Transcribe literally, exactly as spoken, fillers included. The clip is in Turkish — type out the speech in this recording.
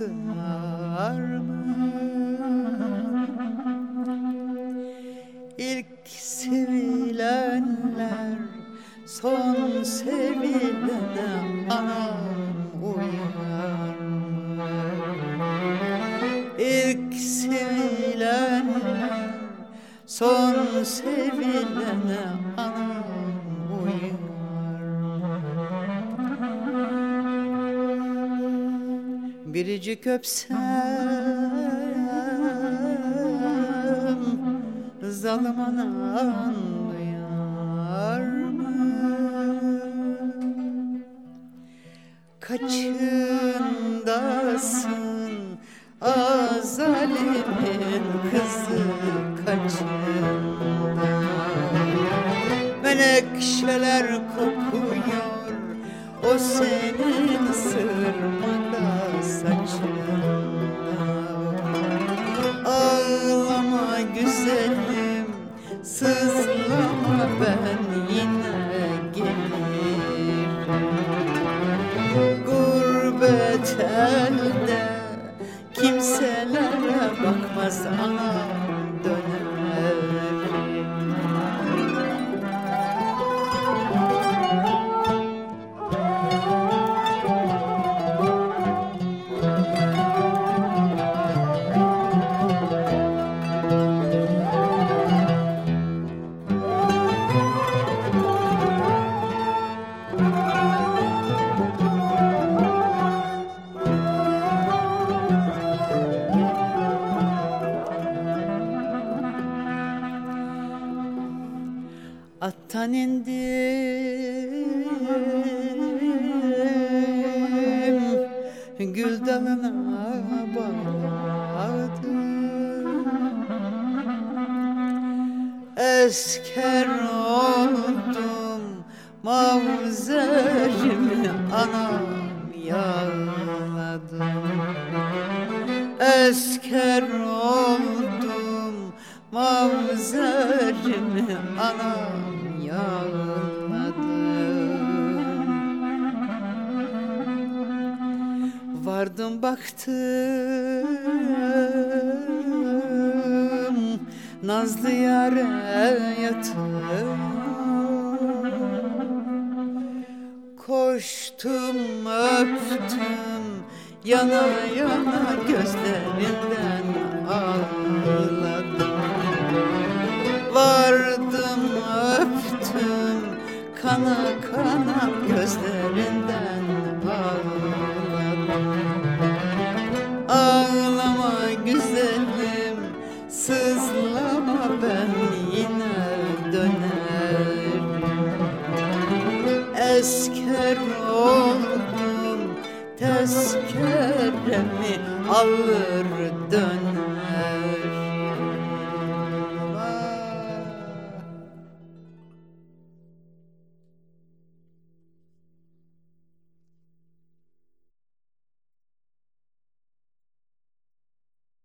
sığar mı? İlk sevilenler son sevilene anam uyar mı? İlk sevilenler son sevilene anam uyar mı? Biricik öpsem zalim anan duyar mı? Kaçındasın ah zalimin kızı, kaçında? Menekşeler kokuyor o senin sırmada saçında. Ağlama güzelim, sızlama, ben yine gelirim. Gurbet elde kimselere bakmaz anam, dönerim. Attan indim, gül dalına bağladım. Esker oldum, mavzerimi anam yağladım. Esker oldum, mavzerimi anam yağladım. Vardım baktım nazlı yâre yatıyor. Koştum öptüm yana yana, gözlerinden ağladım. Vardım öptüm kana kana, gözlerinden ağladım. Ağlama güzelim, sızlama, ben yine dönerim. Esker oldum, tezkeremi alır